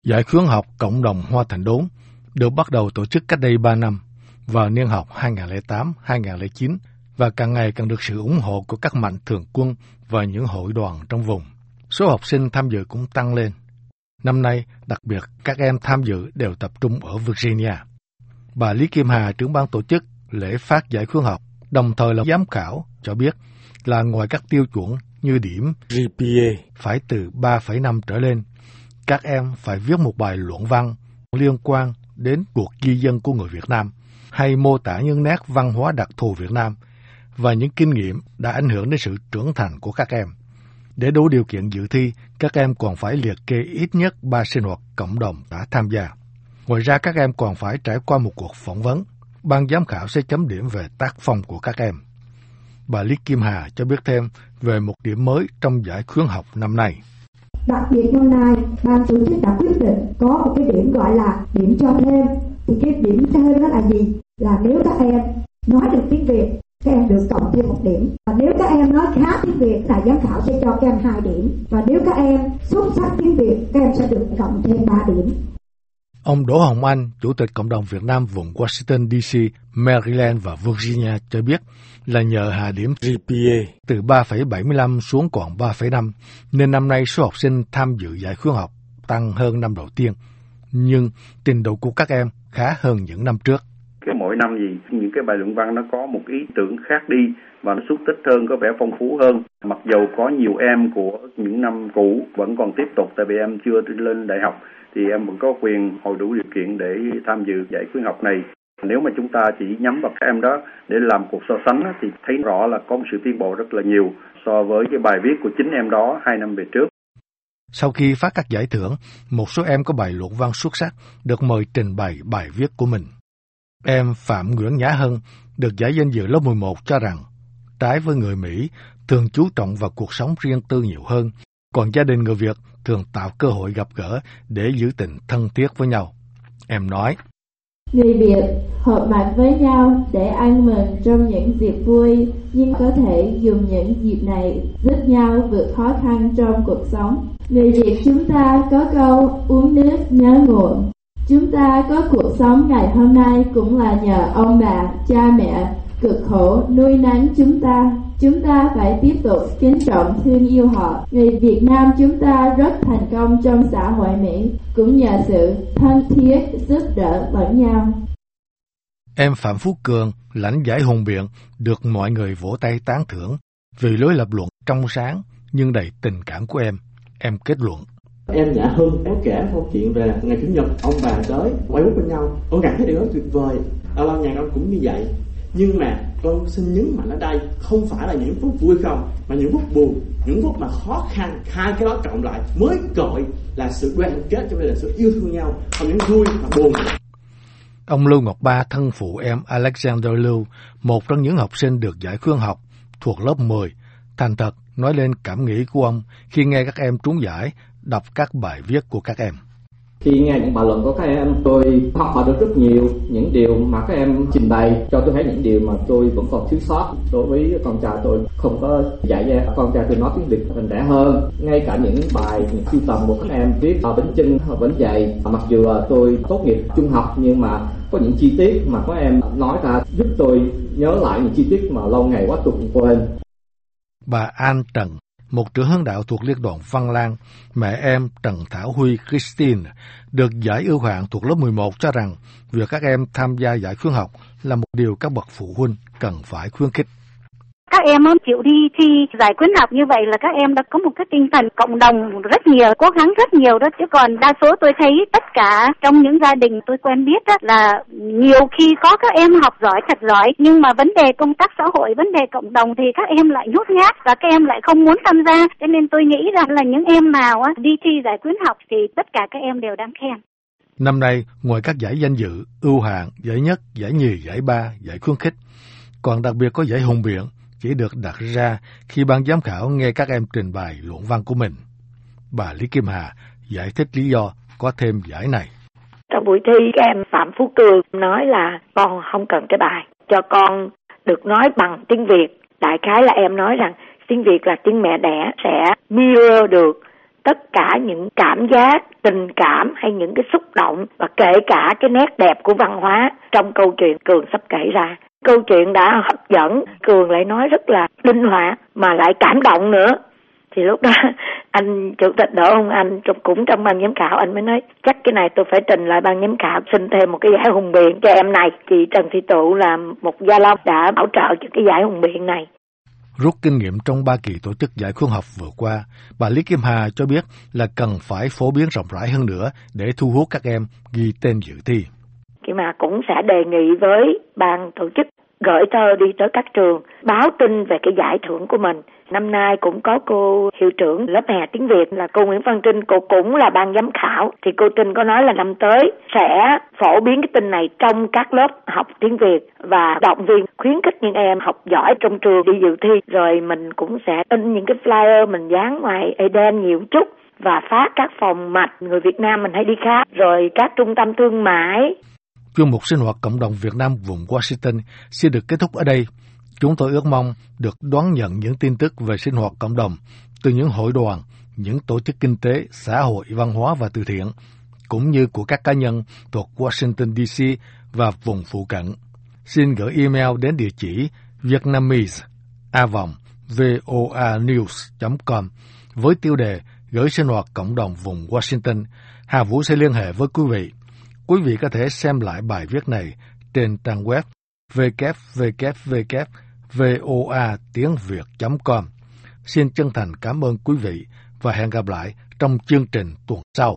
Giải khuyến học cộng đồng Hoa Thành Đốn được bắt đầu tổ chức cách đây 3 năm vào niên học 2008-2009 và càng ngày càng được sự ủng hộ của các mạnh thường quân và những hội đoàn trong vùng. Số học sinh tham dự cũng tăng lên. Năm nay, đặc biệt các em tham dự đều tập trung ở Virginia. Bà Lý Kim Hà, trưởng ban tổ chức lễ phát giải khuyến học, đồng thời là giám khảo, cho biết là ngoài các tiêu chuẩn như điểm GPA phải từ 3,5 trở lên, các em phải viết một bài luận văn liên quan đến cuộc di dân của người Việt Nam hay mô tả những nét văn hóa đặc thù Việt Nam và những kinh nghiệm đã ảnh hưởng đến sự trưởng thành của các em. Để đủ điều kiện dự thi, các em còn phải liệt kê ít nhất 3 sinh hoạt cộng đồng đã tham gia. Ngoài ra, các em còn phải trải qua một cuộc phỏng vấn. Ban giám khảo sẽ chấm điểm về tác phong của các em. Bà Lý Kim Hà cho biết thêm về một điểm mới trong giải khuyến học năm nay. Đặc biệt năm nay, ban tổ chức đã quyết định có một cái điểm gọi là điểm cho thêm. Thì cái điểm thêm đó là gì? Là nếu các em nói được tiếng Việt, các em được cộng thêm 1 điểm. Và nếu các em nói khá tiếng Việt, là giám khảo sẽ cho các em 2 điểm. Và nếu các em xuất sắc tiếng Việt, các em sẽ được cộng thêm 3 điểm. Ông Đỗ Hồng Anh, Chủ tịch Cộng đồng Việt Nam vùng Washington DC, Maryland và Virginia cho biết là nhờ hạ điểm GPA từ 3,75 xuống còn 3,5, nên năm nay số học sinh tham dự giải khuyến học tăng hơn năm đầu tiên. Nhưng trình độ của các em khá hơn những năm trước. Mỗi năm những cái bài luận văn nó có một ý tưởng khác đi và nó xúc tích hơn, có vẻ phong phú hơn. Mặc dầu có nhiều em của những năm cũ vẫn còn tiếp tục, tại vì em chưa lên đại học thì em vẫn có quyền hội đủ điều kiện để tham dự giải khuyến học này. Nếu mà chúng ta chỉ nhắm vào các em đó để làm cuộc so sánh thì thấy rõ là có một sự tiến bộ rất là nhiều so với cái bài viết của chính em đó 2 năm về trước. Sau khi phát các giải thưởng, một số em có bài luận văn xuất sắc được mời trình bày bài viết của mình. Em Phạm Nguyễn Nhã Hân được giải danh dự lớp 11 cho rằng trái với người Mỹ thường chú trọng vào cuộc sống riêng tư nhiều hơn, còn gia đình người Việt thường tạo cơ hội gặp gỡ để giữ tình thân thiết với nhau. Em nói, người Việt hợp mặt với nhau để ăn mừng trong những dịp vui, nhưng có thể dùng những dịp này giúp nhau vượt khó khăn trong cuộc sống. Người Việt chúng ta có câu uống nước nhớ nguồn. Chúng ta có cuộc sống ngày hôm nay cũng là nhờ ông bà, cha mẹ cực khổ nuôi nấng chúng ta. Chúng ta phải tiếp tục kính trọng thương yêu họ. Người Việt Nam chúng ta rất thành công trong xã hội Mỹ, cũng nhờ sự thân thiết giúp đỡ lẫn nhau. Em Phạm Phú Cường lãnh giải Hùng Biện được mọi người vỗ tay tán thưởng vì lối lập luận trong sáng nhưng đầy tình cảm của em. Em kết luận, em Nhã Hưng kể câu chuyện về ngày Chủ nhật ông bà tới quay bút bên nhau. Con cảm thấy điều đó tuyệt vời. Lâu nhà con cũng như vậy. Nhưng mà con xin nhấn mạnh ở đây không phải là những phút vui không, mà những phút buồn, những phút mà khó khăn, hai cái đó cộng lại mới gọi là sự đoàn kết trong đây, là sự yêu thương nhau, không những vui mà buồn. Ông Lưu Ngọc Ba, thân phụ em Alexander Lưu, một trong những học sinh được giải khuyến học thuộc lớp 10, thành thật nói lên cảm nghĩ của ông khi nghe các em trúng giải đọc các bài viết của các em. Khi nghe những bài luận của các em, tôi học hỏi được rất nhiều những điều mà các em trình bày, cho tôi thấy những điều mà tôi vẫn còn thiếu sót. Đối với con trai tôi không có dạy cho con trai tôi nói tiếng Việt thành rẻ hơn. Ngay cả những bài những sưu tầm của các em viết ở bánh chưng vẫn vậy. Mặc dù tôi tốt nghiệp trung học nhưng mà có những chi tiết mà các em nói ra giúp tôi nhớ lại những chi tiết mà lâu ngày quá tôi cũng quên. Bà An Trần, một trưởng hướng đạo thuộc Liên đoàn Văn Lang, mẹ em Trần Thảo Huy Christine, được giải ưu hạng thuộc lớp 11 cho rằng việc các em tham gia giải khuyến học là một điều các bậc phụ huynh cần phải khuyến khích. Các em chịu đi thi giải khuyến học như vậy là các em đã có một cái tinh thần cộng đồng rất nhiều, cố gắng rất nhiều đó. Chứ còn đa số tôi thấy tất cả trong những gia đình tôi quen biết đó, là nhiều khi có các em học giỏi thật giỏi, nhưng mà vấn đề công tác xã hội, vấn đề cộng đồng thì các em lại nhút nhát và các em lại không muốn tham gia. Cho nên tôi nghĩ rằng là những em nào đi thi giải khuyến học thì tất cả các em đều đang khen. Năm nay, ngoài các giải danh dự, ưu hạng, giải nhất, giải nhì, giải ba, giải khuyến khích, còn đặc biệt có giải Hùng Biện chỉ được đặt ra khi ban giám khảo nghe các em trình bày luận văn của mình. Bà Lý Kim Hà giải thích lý do có thêm giải này. Trong buổi thi, các em Phạm Phú Cường nói là con không cần cái bài, cho con được nói bằng tiếng Việt. Đại khái là em nói rằng tiếng Việt là tiếng mẹ đẻ, sẽ mirror được tất cả những cảm giác, tình cảm hay những cái xúc động và kể cả cái nét đẹp của văn hóa trong câu chuyện Cường sắp kể ra. Câu chuyện đã hấp dẫn, Cường lại nói rất là linh hoạt mà lại cảm động nữa. Thì lúc đó anh chủ tịch Đỗ Hồng Anh cũng trong ban giám khảo, anh mới nói chắc cái này tôi phải trình lại ban giám khảo xin thêm một cái giải hùng biện cho em này. Chị Trần Thị Tụ là một Gia Long đã bảo trợ cho cái giải hùng biện này. Rút kinh nghiệm trong 3 kỳ tổ chức giải khuyến học vừa qua, bà Lý Kim Hà cho biết là cần phải phổ biến rộng rãi hơn nữa để thu hút các em ghi tên dự thi. Thì mà cũng sẽ đề nghị với ban tổ chức gửi thơ đi tới các trường báo tin về cái giải thưởng của mình. Năm nay cũng có cô hiệu trưởng lớp hè tiếng Việt là cô Nguyễn Văn Trinh, cô cũng là ban giám khảo. Thì cô Trinh có nói là năm tới sẽ phổ biến cái tin này trong các lớp học tiếng Việt và động viên khuyến khích những em học giỏi trong trường đi dự thi. Rồi mình cũng sẽ in những cái flyer mình dán ngoài Eden nhiều chút và phát các phòng mạch người Việt Nam mình hay đi khám, rồi các trung tâm thương mại. Chuyên mục sinh hoạt cộng đồng Việt Nam vùng Washington xin được kết thúc ở đây. Chúng tôi ước mong được đón nhận những tin tức về sinh hoạt cộng đồng từ những hội đoàn, những tổ chức kinh tế, xã hội, văn hóa và từ thiện, cũng như của các cá nhân thuộc Washington DC và vùng phụ cận. Xin gửi email đến địa chỉ vietnamese@voanews.com với tiêu đề gửi sinh hoạt cộng đồng vùng Washington. Hà Vũ sẽ liên hệ với quý vị. Quý vị có thể xem lại bài viết này trên trang web www.voa.com. Xin chân thành cảm ơn quý vị và hẹn gặp lại trong chương trình tuần sau.